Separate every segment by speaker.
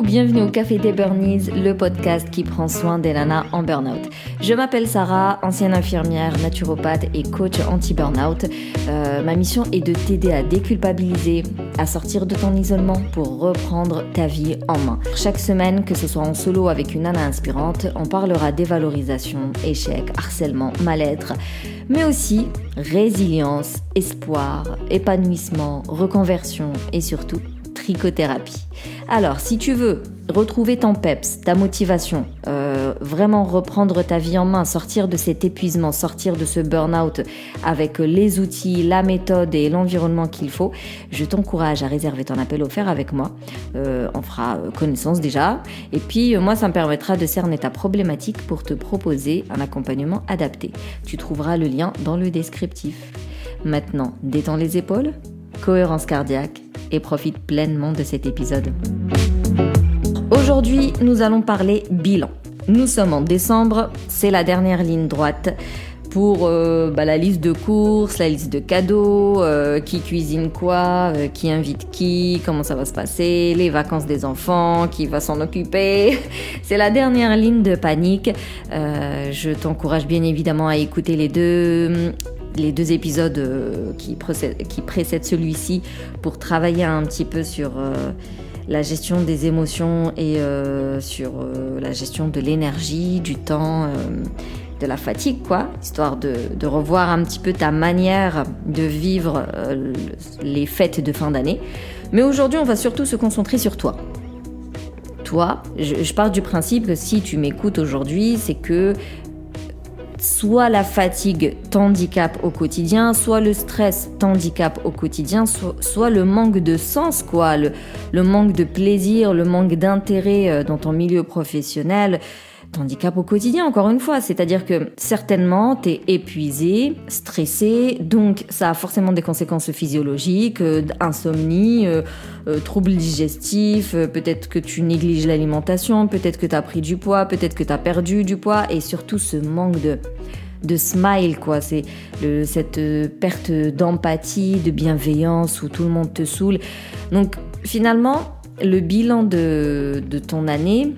Speaker 1: bienvenue au Café des Burnies, le podcast qui prend soin des nanas en burn-out. Je m'appelle Sarah, ancienne infirmière, naturopathe et coach anti-burn-out. Ma mission est de t'aider à déculpabiliser, à sortir de ton isolement pour reprendre ta vie en main. Chaque semaine, que ce soit en solo avec une nana inspirante, on parlera dévalorisation, échec, harcèlement, mal-être, mais aussi résilience, espoir, épanouissement, reconversion et surtout trichothérapie. Alors, si tu veux retrouver ton peps, ta motivation, vraiment reprendre ta vie en main, sortir de cet épuisement, sortir de ce burn-out avec les outils, la méthode et l'environnement qu'il faut, je t'encourage à réserver ton appel offert avec moi. On fera connaissance déjà. Et puis, moi, ça me permettra de cerner ta problématique pour te proposer un accompagnement adapté. Tu trouveras le lien dans le descriptif. Maintenant, détends les épaules, cohérence cardiaque et profite pleinement de cet épisode. Aujourd'hui, nous allons parler bilan. Nous sommes en décembre, c'est la dernière ligne droite pour la liste de courses, la liste de cadeaux, qui cuisine quoi, qui invite qui, comment ça va se passer, les vacances des enfants, qui va s'en occuper. C'est la dernière ligne de panique. Je t'encourage bien évidemment à écouter les deux épisodes qui précèdent celui-ci pour travailler un petit peu sur la gestion des émotions et sur la gestion de l'énergie, du temps, de la fatigue, histoire de revoir un petit peu ta manière de vivre les fêtes de fin d'année. Mais aujourd'hui, on va surtout se concentrer sur toi. Toi, je pars du principe que si tu m'écoutes aujourd'hui, c'est que soit la fatigue t'handicape au quotidien, soit le stress t'handicape au quotidien, soit le manque de sens, le manque de plaisir, le manque d'intérêt dans ton milieu professionnel t'handicape au quotidien, encore une fois. C'est-à-dire que certainement, t'es épuisé, stressé, donc ça a forcément des conséquences physiologiques, insomnie, troubles digestifs, peut-être que tu négliges l'alimentation, peut-être que t'as pris du poids, peut-être que t'as perdu du poids, et surtout ce manque de smile, c'est cette perte d'empathie, de bienveillance où tout le monde te saoule. Donc finalement, le bilan de ton année,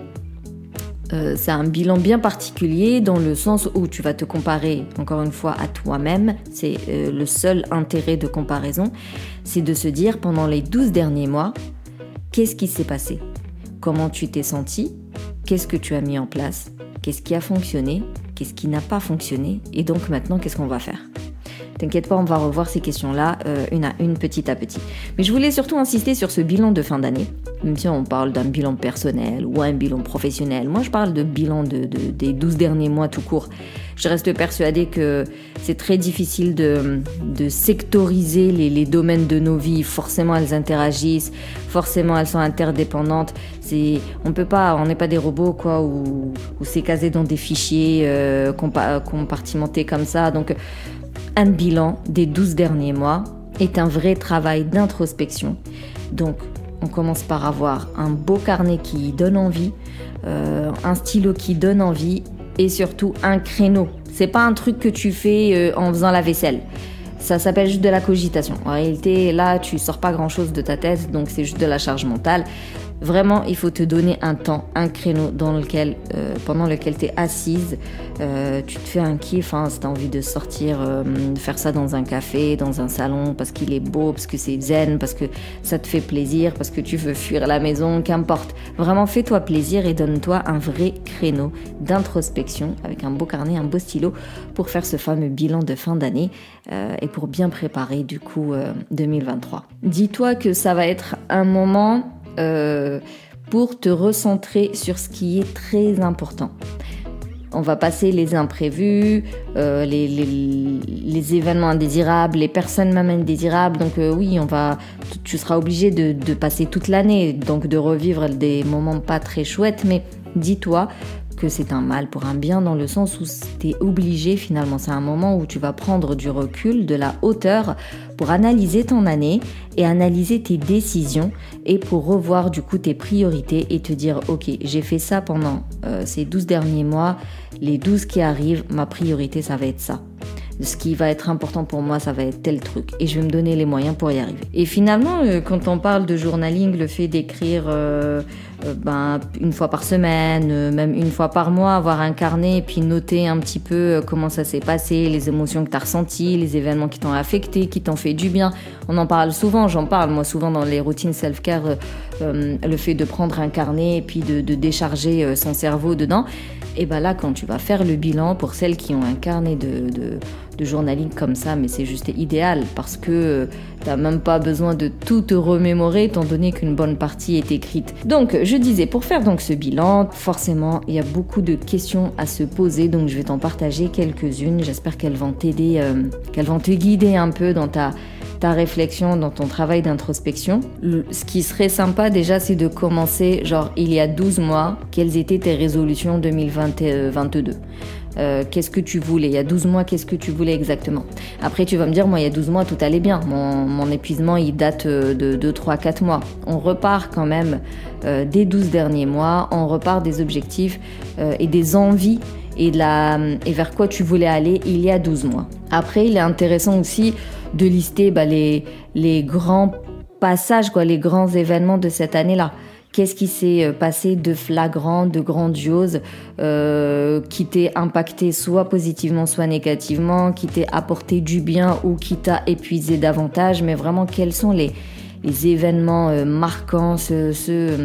Speaker 1: c'est un bilan bien particulier dans le sens où tu vas te comparer encore une fois à toi-même. C'est le seul intérêt de comparaison, c'est de se dire pendant les 12 derniers mois, qu'est-ce qui s'est passé ? Comment tu t'es senti ? Qu'est-ce que tu as mis en place ? Qu'est-ce qui a fonctionné ? Qu'est-ce qui n'a pas fonctionné ? Et donc maintenant, qu'est-ce qu'on va faire ? T'inquiète pas, on va revoir ces questions-là une à une, petit à petit. Mais je voulais surtout insister sur ce bilan de fin d'année. Même si on parle d'un bilan personnel ou un bilan professionnel, moi je parle de bilan des 12 derniers mois tout court. Je reste persuadée que c'est très difficile de sectoriser les domaines de nos vies. Forcément, elles interagissent, forcément, elles sont interdépendantes. On n'est pas des robots, où c'est casé dans des fichiers compartimentés comme ça. Donc, un bilan des 12 derniers mois est un vrai travail d'introspection. Donc, on commence par avoir un beau carnet qui donne envie, un stylo qui donne envie et surtout un créneau. C'est pas un truc que tu fais en faisant la vaisselle. Ça s'appelle juste de la cogitation. En réalité, là, tu sors pas grand-chose de ta tête, donc c'est juste de la charge mentale. Vraiment, il faut te donner un temps, un créneau pendant lequel tu es assise. Tu te fais un kiff, si tu as envie de sortir, faire ça dans un café, dans un salon, parce qu'il est beau, parce que c'est zen, parce que ça te fait plaisir, parce que tu veux fuir la maison, qu'importe. Vraiment, fais-toi plaisir et donne-toi un vrai créneau d'introspection avec un beau carnet, un beau stylo pour faire ce fameux bilan de fin d'année et pour bien préparer du coup 2023. Dis-toi que ça va être un moment pour te recentrer sur ce qui est très important. On va passer les imprévus, les événements indésirables, les personnes même indésirables. Donc oui, tu seras obligé de passer toute l'année, donc de revivre des moments pas très chouettes. Mais dis-toi que c'est un mal pour un bien dans le sens où t'es obligé finalement. C'est un moment où tu vas prendre du recul, de la hauteur pour analyser ton année et analyser tes décisions et pour revoir du coup tes priorités et te dire ok, j'ai fait ça pendant ces 12 derniers mois, les 12 qui arrivent, ma priorité ça va être ça. ce qui va être important pour moi, ça va être tel truc. Et je vais me donner les moyens pour y arriver. Et finalement, quand on parle de journaling, le fait d'écrire une fois par semaine, même une fois par mois, avoir un carnet et puis noter un petit peu comment ça s'est passé, les émotions que tu as ressenties, les événements qui t'ont affecté, qui t'ont fait du bien. On en parle souvent, j'en parle moi souvent dans les routines self-care, le fait de prendre un carnet et puis de décharger son cerveau dedans. Et ben là, quand tu vas faire le bilan, pour celles qui ont un carnet de journaling comme ça, mais c'est juste idéal parce que t'as même pas besoin de tout te remémorer étant donné qu'une bonne partie est écrite. Donc je disais, pour faire donc ce bilan, forcément il y a beaucoup de questions à se poser, donc je vais t'en partager quelques-unes. J'espère qu'elles vont t'aider, qu'elles vont te guider un peu dans ta réflexion, dans ton travail d'introspection. Ce qui serait sympa déjà, c'est de commencer, genre il y a 12 mois, quelles étaient tes résolutions 2022 ? Qu'est-ce que tu voulais ? Il y a 12 mois, qu'est-ce que tu voulais exactement ? Après, tu vas me dire, moi, il y a 12 mois, tout allait bien. Mon épuisement, il date de 2, 3, 4 mois. On repart quand même des 12 derniers mois. On repart des objectifs et des envies et vers quoi tu voulais aller il y a 12 mois. Après, il est intéressant aussi de lister les grands passages, les grands événements de cette année-là. Qu'est-ce qui s'est passé de flagrant, de grandiose, qui t'est impacté soit positivement, soit négativement, qui t'est apporté du bien ou qui t'a épuisé davantage, mais vraiment quels sont les événements marquants, ceux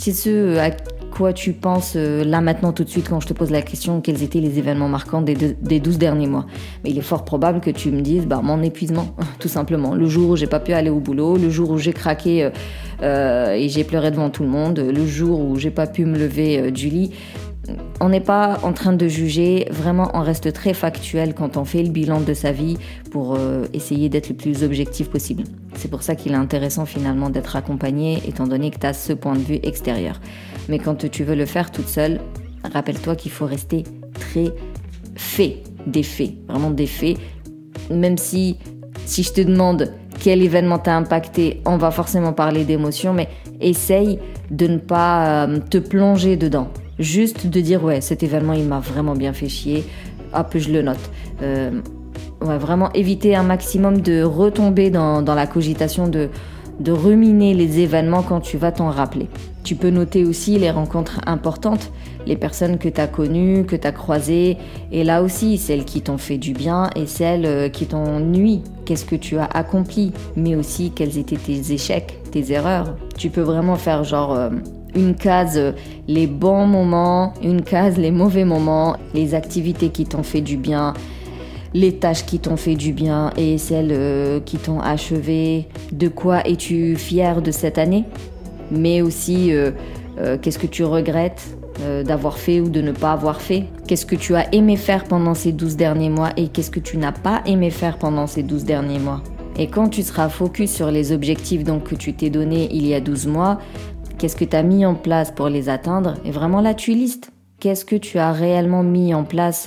Speaker 1: à quoi tu penses là maintenant tout de suite quand je te pose la question, quels étaient les événements marquants des 12 derniers mois. Mais il est fort probable que tu me dises mon épuisement, tout simplement. Le jour où j'ai pas pu aller au boulot, le jour où j'ai craqué et j'ai pleuré devant tout le monde, le jour où j'ai pas pu me lever du lit. On n'est pas en train de juger, vraiment on reste très factuel quand on fait le bilan de sa vie pour essayer d'être le plus objectif possible. C'est pour ça qu'il est intéressant finalement d'être accompagné étant donné que tu as ce point de vue extérieur. Mais quand tu veux le faire toute seule, rappelle-toi qu'il faut rester très des faits, vraiment des faits. Même si je te demande quel événement t'a impacté, on va forcément parler d'émotions, mais essaye de ne pas te plonger dedans. Juste de dire, ouais, cet événement, il m'a vraiment bien fait chier. Hop, je le note. Vraiment éviter un maximum de retomber dans la cogitation, de ruminer les événements quand tu vas t'en rappeler. Tu peux noter aussi les rencontres importantes, les personnes que tu as connues, que tu as croisées, et là aussi, celles qui t'ont fait du bien et celles qui t'ont nui. Qu'est-ce que tu as accompli, mais aussi quels étaient tes échecs, tes erreurs. Tu peux vraiment faire une case les bons moments, une case les mauvais moments, les activités qui t'ont fait du bien, les tâches qui t'ont fait du bien et celles qui t'ont achevé. De quoi es-tu fier de cette année ? Mais aussi, qu'est-ce que tu regrettes d'avoir fait ou de ne pas avoir fait ? Qu'est-ce que tu as aimé faire pendant ces 12 derniers mois et qu'est-ce que tu n'as pas aimé faire pendant ces 12 derniers mois ? Et quand tu seras focus sur les objectifs que tu t'es donnés il y a 12 mois, qu'est-ce que tu as mis en place pour les atteindre ? Et vraiment là, tu listes. Qu'est-ce que tu as réellement mis en place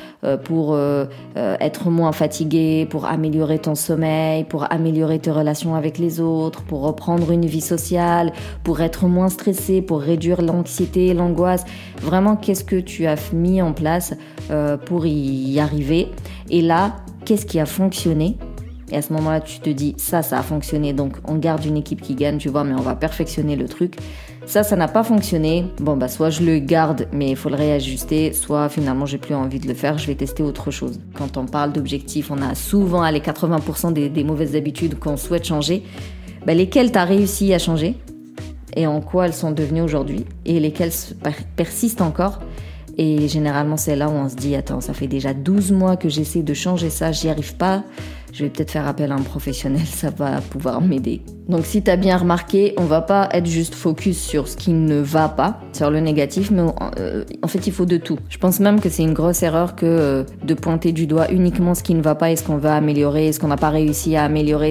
Speaker 1: pour être moins fatigué, pour améliorer ton sommeil, pour améliorer tes relations avec les autres, pour reprendre une vie sociale, pour être moins stressé, pour réduire l'anxiété, l'angoisse. Vraiment, qu'est-ce que tu as mis en place pour y arriver ? Et là, qu'est-ce qui a fonctionné ? Et à ce moment-là, tu te dis, ça a fonctionné, donc on garde une équipe qui gagne, tu vois, mais on va perfectionner le truc. Ça n'a pas fonctionné. Soit je le garde, mais il faut le réajuster, soit finalement, j'ai plus envie de le faire, je vais tester autre chose. Quand on parle d'objectifs, on a souvent 80% des mauvaises habitudes qu'on souhaite changer. Lesquelles tu as réussi à changer et en quoi elles sont devenues aujourd'hui et lesquelles persistent encore. Et généralement, c'est là où on se dit, attends, ça fait déjà 12 mois que j'essaie de changer ça, j'y arrive pas. Je vais peut-être faire appel à un professionnel, ça va pouvoir m'aider. Donc si tu as bien remarqué, on va pas être juste focus sur ce qui ne va pas, sur le négatif, mais en fait il faut de tout. Je pense même que c'est une grosse erreur que de pointer du doigt uniquement ce qui ne va pas et ce qu'on va améliorer, ce qu'on n'a pas réussi à améliorer.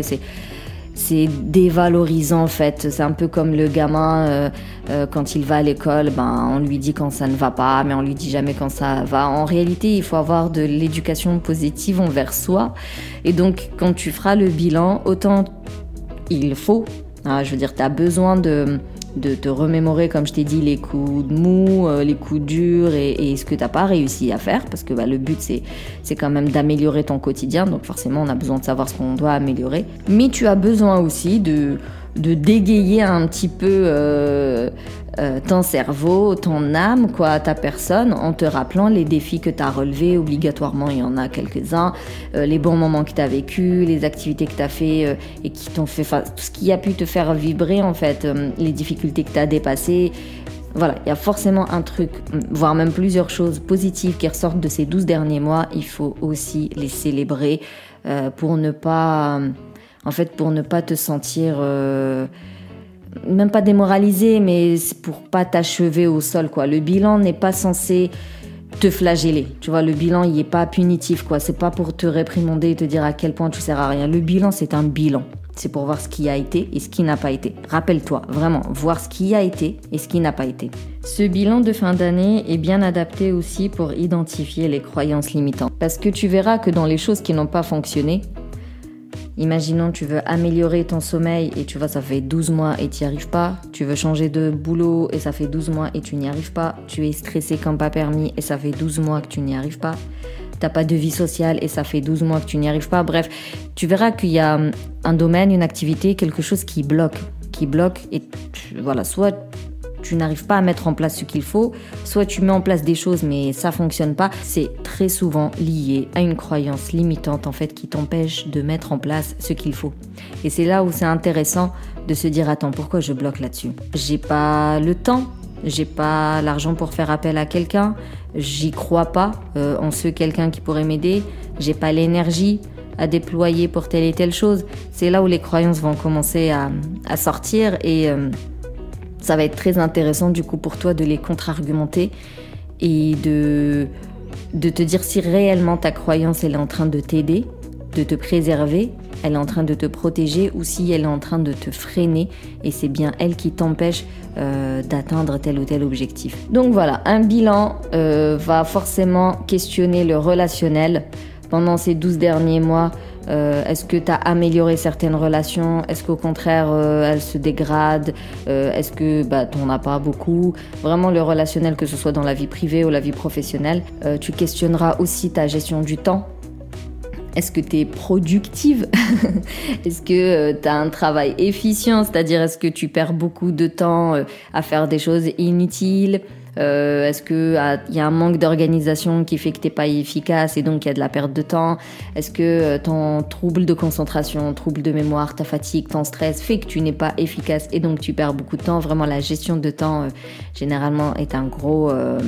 Speaker 1: C'est dévalorisant en fait, c'est un peu comme le gamin quand il va à l'école, on lui dit quand ça ne va pas, mais on lui dit jamais quand ça va. En réalité, il faut avoir de l'éducation positive envers soi, et donc quand tu feras le bilan, autant il faut, tu as besoin de de te remémorer, comme je t'ai dit, les coups de mou, les coups durs et ce que t'as pas réussi à faire, parce que le but c'est quand même d'améliorer ton quotidien, donc forcément on a besoin de savoir ce qu'on doit améliorer. Mais tu as besoin aussi de dégayer un petit peu ton cerveau, ton âme, ta personne, en te rappelant les défis que tu as relevés. Obligatoirement, il y en a quelques-uns, les bons moments que tu as vécus, les activités que tu as fait et qui t'ont fait, tout ce qui a pu te faire vibrer en fait, les difficultés que tu as dépassées. Voilà, il y a forcément un truc, voire même plusieurs choses positives qui ressortent de ces 12 derniers mois. Il faut aussi les célébrer pour ne pas te sentir même pas démoralisé, mais c'est pour pas t'achever au sol, quoi. Le bilan n'est pas censé te flageller, tu vois. Le bilan, il est pas punitif, quoi. C'est pas pour te réprimander et te dire à quel point tu sers à rien. Le bilan, c'est un bilan. C'est pour voir ce qui a été et ce qui n'a pas été. Rappelle-toi, vraiment, voir ce qui a été et ce qui n'a pas été. Ce bilan de fin d'année est bien adapté aussi pour identifier les croyances limitantes. Parce que tu verras que dans les choses qui n'ont pas fonctionné, imaginons tu veux améliorer ton sommeil et tu vois ça fait 12 mois et tu n'y arrives pas. Tu veux changer de boulot et ça fait 12 mois et tu n'y arrives pas. Tu es stressé comme pas permis et ça fait 12 mois que tu n'y arrives pas. T'as pas de vie sociale et ça fait 12 mois que tu n'y arrives pas. Bref, tu verras qu'il y a un domaine, une activité, quelque chose qui bloque et voilà, soit tu n'arrives pas à mettre en place ce qu'il faut, soit tu mets en place des choses mais ça fonctionne pas. C'est très souvent lié à une croyance limitante en fait qui t'empêche de mettre en place ce qu'il faut. Et c'est là où c'est intéressant de se dire attends, pourquoi je bloque là-dessus ? J'ai pas le temps, j'ai pas l'argent pour faire appel à quelqu'un, j'y crois pas en ce quelqu'un qui pourrait m'aider, j'ai pas l'énergie à déployer pour telle et telle chose. C'est là où les croyances vont commencer à sortir et ça va être très intéressant du coup pour toi de les contre-argumenter et de te dire si réellement ta croyance elle est en train de t'aider, de te préserver, elle est en train de te protéger ou si elle est en train de te freiner et c'est bien elle qui t'empêche d'atteindre tel ou tel objectif. Donc voilà, un bilan va forcément questionner le relationnel pendant ces 12 derniers mois. Est-ce que tu as amélioré certaines relations ? Est-ce qu'au contraire, elles se dégradent ? Est-ce que tu n'en as pas beaucoup ? Vraiment, le relationnel, que ce soit dans la vie privée ou la vie professionnelle. Tu questionneras aussi ta gestion du temps. Est-ce que tu es productive ? Est-ce que tu as un travail efficient ? C'est-à-dire, est-ce que tu perds beaucoup de temps à faire des choses inutiles ? Est-ce que y a un manque d'organisation qui fait que t'es pas efficace et donc il y a de la perte de temps ? Est-ce que ton trouble de concentration, trouble de mémoire, ta fatigue, ton stress fait que tu n'es pas efficace et donc tu perds beaucoup de temps ? Vraiment, la gestion de temps généralement est un gros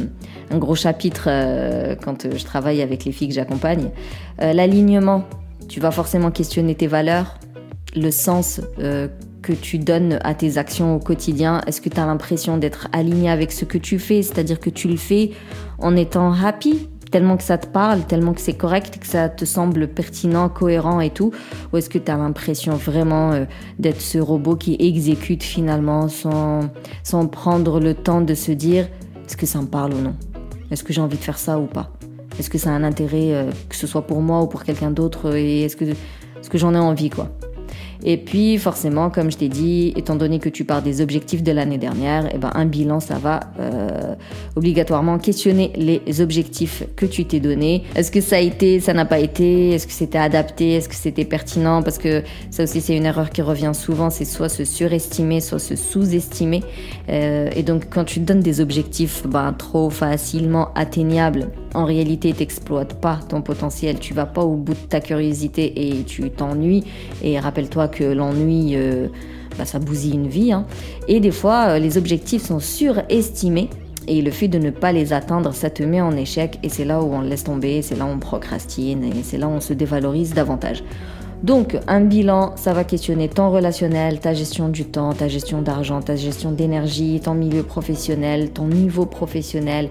Speaker 1: chapitre quand je travaille avec les filles que j'accompagne. L'alignement, tu vas forcément questionner tes valeurs, le sens que tu donnes à tes actions au quotidien. Est-ce que tu as l'impression d'être aligné avec ce que tu fais ? C'est-à-dire que tu le fais en étant happy, tellement que ça te parle, tellement que c'est correct, que ça te semble pertinent, cohérent et tout ? Ou est-ce que tu as l'impression vraiment d'être ce robot qui exécute finalement sans prendre le temps de se dire est-ce que ça me parle ou non ? Est-ce que j'ai envie de faire ça ou pas ? Est-ce que ça a un intérêt, que ce soit pour moi ou pour quelqu'un d'autre ? Et est-ce que j'en ai envie, quoi ? Et puis forcément, comme je t'ai dit, étant donné que tu pars des objectifs de l'année dernière, un bilan, ça va obligatoirement questionner les objectifs que tu t'es donnés. Est-ce que ça a été, ça n'a pas été ? Est-ce que c'était adapté ? Est-ce que c'était pertinent ? Parce que ça aussi, c'est une erreur qui revient souvent, c'est soit se surestimer, soit se sous-estimer. Et donc, quand tu te donnes des objectifs trop facilement atteignables, en réalité, tu n'exploites pas ton potentiel, tu vas pas au bout de ta curiosité et tu t'ennuies. Et rappelle-toi que l'ennui, ça bousille une vie. Et des fois, les objectifs sont surestimés. Et le fait de ne pas les atteindre, ça te met en échec. Et c'est là où on laisse tomber, c'est là où on procrastine. Et c'est là où on se dévalorise davantage. Donc, un bilan, ça va questionner ton relationnel, ta gestion du temps, ta gestion d'argent, ta gestion d'énergie, ton milieu professionnel, ton niveau professionnel,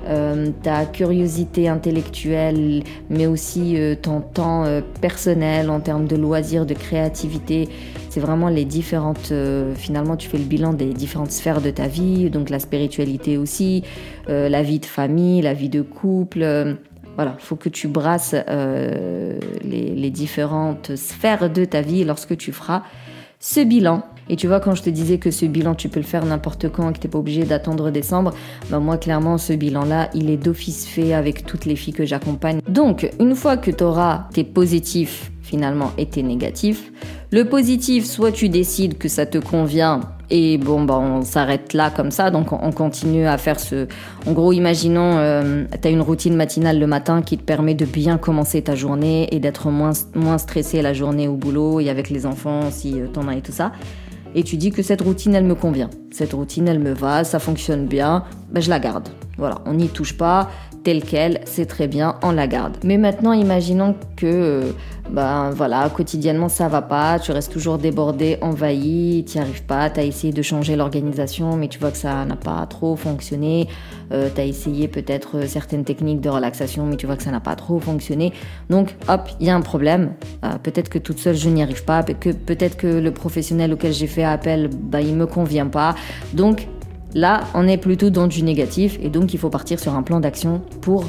Speaker 1: ta curiosité intellectuelle, mais aussi ton temps personnel en termes de loisirs, de créativité. C'est vraiment les différentes... finalement, tu fais le bilan des différentes sphères de ta vie, donc la spiritualité aussi, la vie de famille, la vie de couple... Voilà, il faut que tu brasses les différentes sphères de ta vie lorsque tu feras ce bilan. Et tu vois, quand je te disais que ce bilan, tu peux le faire n'importe quand et que tu n'es pas obligé d'attendre décembre, moi, clairement, ce bilan-là, il est d'office fait avec toutes les filles que j'accompagne. Donc, une fois que tu auras tes positifs, finalement, et tes négatifs, le positif, soit tu décides que ça te convient et on s'arrête là comme ça, donc on continue à faire ce... En gros, imaginons, tu as une routine matinale le matin qui te permet de bien commencer ta journée et d'être moins stressé la journée au boulot et avec les enfants, si t'en as et tout ça. Et tu dis que cette routine, elle me convient. Cette routine, elle me va, ça fonctionne bien, je la garde. Voilà, on n'y touche pas, telle quelle, c'est très bien, on la garde. Mais maintenant, imaginons que, quotidiennement, ça va pas, tu restes toujours débordé, envahi, t'y arrives pas, t'as essayé de changer l'organisation, mais tu vois que ça n'a pas trop fonctionné, t'as essayé peut-être certaines techniques de relaxation, mais tu vois que ça n'a pas trop fonctionné. Donc, hop, il y a un problème. Peut-être que toute seule, je n'y arrive pas, peut-être que le professionnel auquel j'ai fait appel, il me convient pas. Donc, là, on est plutôt dans du négatif et donc il faut partir sur un plan d'action pour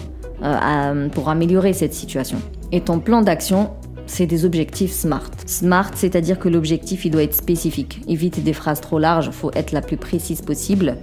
Speaker 1: améliorer cette situation. Et ton plan d'action, c'est des objectifs SMART. SMART, c'est-à-dire que l'objectif, il doit être spécifique. Évite des phrases trop larges, il faut être la plus précise possible.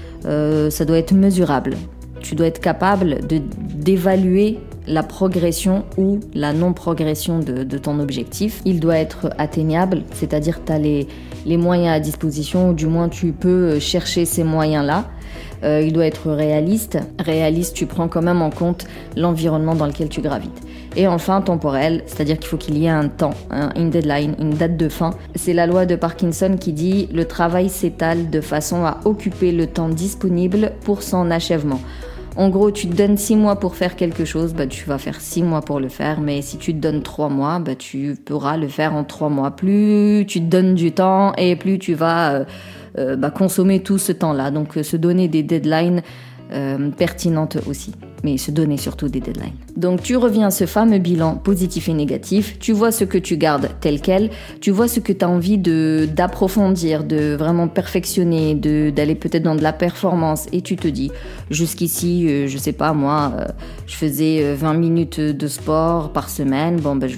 Speaker 1: Ça doit être mesurable. Tu dois être capable d'évaluer la progression ou la non-progression de ton objectif. Il doit être atteignable, c'est-à-dire que tu as les moyens à disposition, ou du moins tu peux chercher ces moyens-là. Il doit être réaliste. Réaliste, tu prends quand même en compte l'environnement dans lequel tu gravites. Et enfin, temporel, c'est-à-dire qu'il faut qu'il y ait un temps, une deadline, une date de fin. C'est la loi de Parkinson qui dit « Le travail s'étale de façon à occuper le temps disponible pour son achèvement ». En gros, tu te donnes 6 mois pour faire quelque chose, tu vas faire 6 mois pour le faire. Mais si tu te donnes 3 mois, tu pourras le faire en 3 mois. Plus tu te donnes du temps et plus tu vas consommer tout ce temps-là. Donc, se donner des deadlines pertinentes aussi. Mais se donner surtout des deadlines. Donc tu reviens à ce fameux bilan positif et négatif, tu vois ce que tu gardes tel quel, tu vois ce que tu as envie d'approfondir, de vraiment perfectionner, d'aller peut-être dans de la performance et tu te dis, jusqu'ici, je sais pas moi, je faisais 20 minutes de sport par semaine,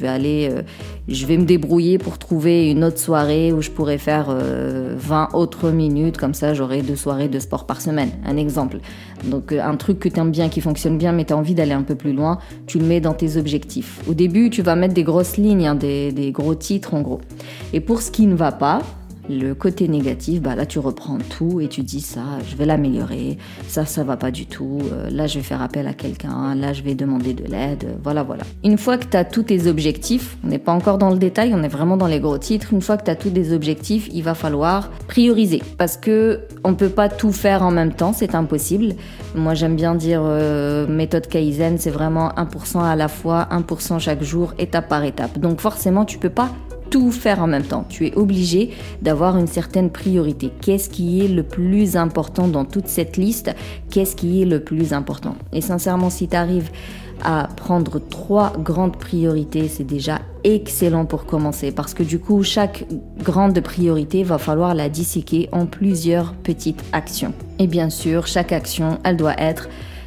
Speaker 1: je vais me débrouiller pour trouver une autre soirée où je pourrais faire 20 autres minutes, comme ça j'aurai 2 soirées de sport par semaine, un exemple. Donc un truc que tu aimes bien, qui fonctionne bien, mais tu as envie d'aller un peu plus loin, tu le mets dans tes objectifs. Au début, tu vas mettre des grosses lignes, des gros titres en gros. Et pour ce qui ne va pas, le côté négatif, là tu reprends tout et tu dis ça, je vais l'améliorer, ça va pas du tout, là je vais faire appel à quelqu'un, là je vais demander de l'aide, voilà. Une fois que tu as tous tes objectifs, on n'est pas encore dans le détail, on est vraiment dans les gros titres, une fois que tu as tous tes objectifs, il va falloir prioriser parce que on peut pas tout faire en même temps, c'est impossible. Moi j'aime bien dire méthode Kaizen, c'est vraiment 1% à la fois, 1% chaque jour, étape par étape. Donc forcément tu peux pas tout faire en même temps. Tu es obligé d'avoir une certaine priorité. Qu'est-ce qui est le plus important dans toute cette liste? Qu'est-ce qui est le plus important? Et sincèrement, si tu arrives à prendre 3 grandes priorités, c'est déjà excellent pour commencer. Parce que du coup, chaque grande priorité, va falloir la disséquer en plusieurs petites actions. Et bien sûr, chaque action, elle doit être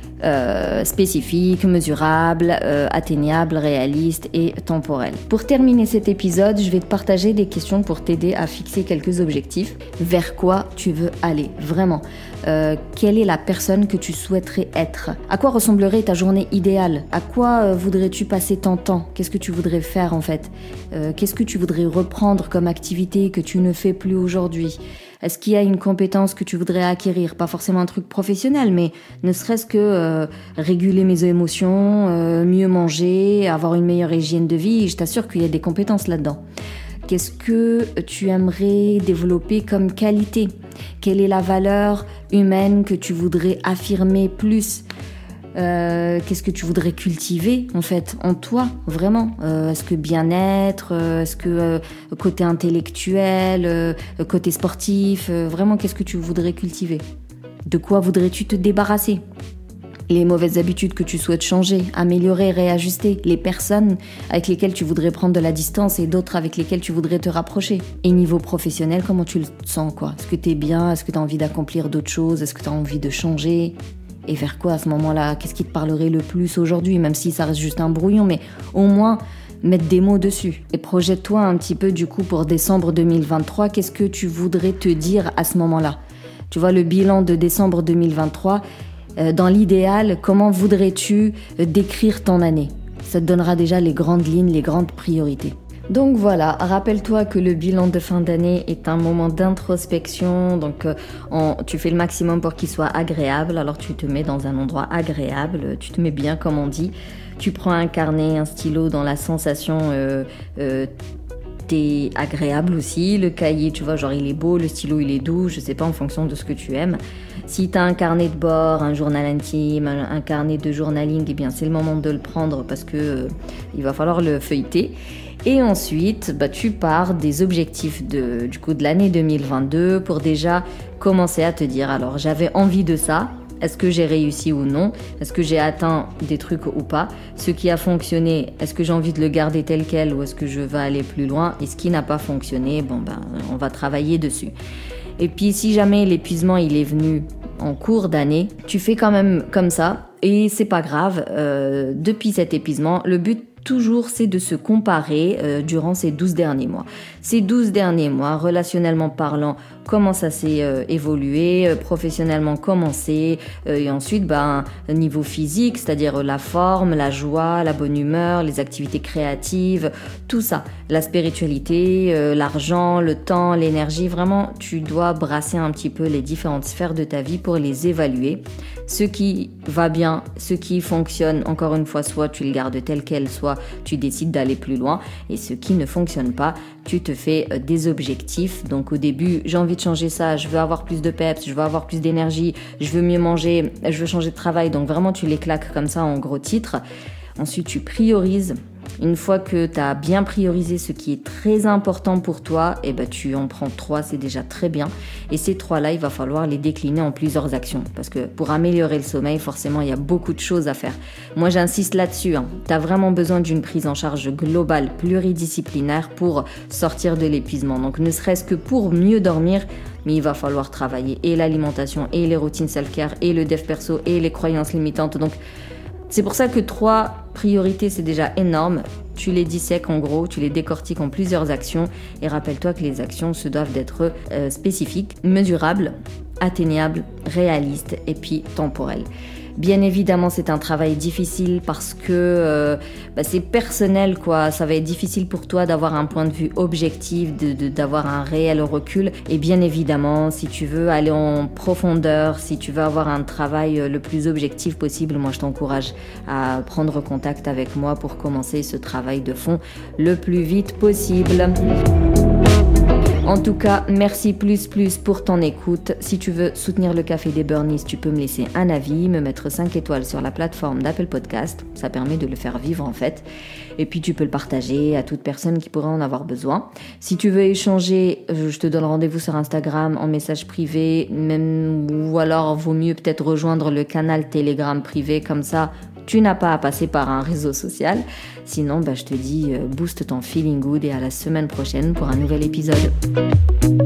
Speaker 1: spécifique, mesurable, atteignable, réaliste et temporel. Pour terminer cet épisode, je vais te partager des questions pour t'aider à fixer quelques objectifs. Vers quoi tu veux aller vraiment? Quelle est la personne que tu souhaiterais être? À quoi ressemblerait ta journée idéale? À quoi voudrais-tu passer ton temps? Qu'est-ce que tu voudrais faire en fait? Qu'est-ce que tu voudrais reprendre comme activité que tu ne fais plus aujourd'hui? Est-ce qu'il y a une compétence que tu voudrais acquérir? Pas forcément un truc professionnel, mais ne serait-ce que réguler mes émotions, mieux manger, avoir une meilleure hygiène de vie. Je t'assure qu'il y a des compétences là-dedans. Qu'est-ce que tu aimerais développer comme qualité? Quelle est la valeur humaine que tu voudrais affirmer plus? Qu'est-ce que tu voudrais cultiver en fait en toi vraiment? Est-ce que bien-être, est-ce que côté intellectuel, côté sportif, vraiment qu'est-ce que tu voudrais cultiver? De quoi voudrais-tu te débarrasser? Les mauvaises habitudes que tu souhaites changer, améliorer, réajuster, les personnes avec lesquelles tu voudrais prendre de la distance et d'autres avec lesquelles tu voudrais te rapprocher. Et niveau professionnel, comment tu le sens quoi? Est-ce que t'es bien? Est-ce que t'as envie d'accomplir d'autres choses? Est-ce que t'as envie de changer? Et vers quoi à ce moment-là? Qu'est-ce qui te parlerait le plus aujourd'hui? Même si ça reste juste un brouillon, mais au moins mettre des mots dessus. Et projette-toi un petit peu du coup pour décembre 2023, qu'est-ce que tu voudrais te dire à ce moment-là? Tu vois, le bilan de décembre 2023, dans l'idéal, comment voudrais-tu décrire ton année? Ça te donnera déjà les grandes lignes, les grandes priorités. Donc voilà, rappelle-toi que le bilan de fin d'année est un moment d'introspection, donc tu fais le maximum pour qu'il soit agréable, alors tu te mets dans un endroit agréable, tu te mets bien comme on dit, tu prends un carnet, un stylo dans la sensation t'es agréable aussi, le cahier tu vois genre il est beau, le stylo il est doux, je sais pas en fonction de ce que tu aimes. Si tu as un carnet de bord, un journal intime, un carnet de journaling, eh bien c'est le moment de le prendre parce que il va falloir le feuilleter. Et ensuite, tu pars des objectifs de l'année 2022 pour déjà commencer à te dire alors j'avais envie de ça. Est-ce que j'ai réussi ou non? Est-ce que j'ai atteint des trucs ou pas? Ce qui a fonctionné, est-ce que j'ai envie de le garder tel quel ou est-ce que je vais aller plus loin? Et ce qui n'a pas fonctionné, on va travailler dessus. Et puis si jamais l'épuisement il est venu en cours d'année, tu fais quand même comme ça et c'est pas grave. Depuis cet épuisement, le but toujours, c'est de se comparer durant ces 12 derniers mois. Ces 12 derniers mois, relationnellement parlant, comment ça s'est évolué, professionnellement comment c'est, et ensuite, niveau physique, c'est-à-dire la forme, la joie, la bonne humeur, les activités créatives, tout ça, la spiritualité, l'argent, le temps, l'énergie, vraiment, tu dois brasser un petit peu les différentes sphères de ta vie pour les évaluer. Ce qui va bien, ce qui fonctionne, encore une fois, soit tu le gardes tel quel, soit tu décides d'aller plus loin. Et ce qui ne fonctionne pas, tu te fais des objectifs. Donc au début, j'ai envie de changer ça, je veux avoir plus de peps, je veux avoir plus d'énergie, je veux mieux manger, je veux changer de travail. Donc vraiment, tu les claques comme ça en gros titres. Ensuite, tu priorises. Une fois que tu as bien priorisé ce qui est très important pour toi, tu en prends 3, c'est déjà très bien. Et ces 3-là, il va falloir les décliner en plusieurs actions. Parce que pour améliorer le sommeil, forcément, il y a beaucoup de choses à faire. Moi, j'insiste là-dessus. Tu as vraiment besoin d'une prise en charge globale, pluridisciplinaire pour sortir de l'épuisement. Donc, ne serait-ce que pour mieux dormir, mais il va falloir travailler et l'alimentation, et les routines self-care, et le dev perso, et les croyances limitantes. Donc, c'est pour ça que 3 priorités, c'est déjà énorme. Tu les dissèques en gros, tu les décortiques en plusieurs actions. Et rappelle-toi que les actions se doivent d'être spécifiques, mesurables, atteignables, réalistes et puis temporelles. Bien évidemment, c'est un travail difficile parce que c'est personnel, quoi. Ça va être difficile pour toi d'avoir un point de vue objectif, d'avoir un réel recul. Et bien évidemment, si tu veux aller en profondeur, si tu veux avoir un travail le plus objectif possible, moi je t'encourage à prendre contact avec moi pour commencer ce travail de fond le plus vite possible. En tout cas, merci plus pour ton écoute. Si tu veux soutenir le Café des Burnies, tu peux me laisser un avis, me mettre 5 étoiles sur la plateforme d'Apple Podcast. Ça permet de le faire vivre en fait. Et puis tu peux le partager à toute personne qui pourrait en avoir besoin. Si tu veux échanger, je te donne rendez-vous sur Instagram en message privé, ou alors vaut mieux peut-être rejoindre le canal Telegram privé, comme ça tu n'as pas à passer par un réseau social. Sinon, je te dis booste ton feeling good et à la semaine prochaine pour un nouvel épisode.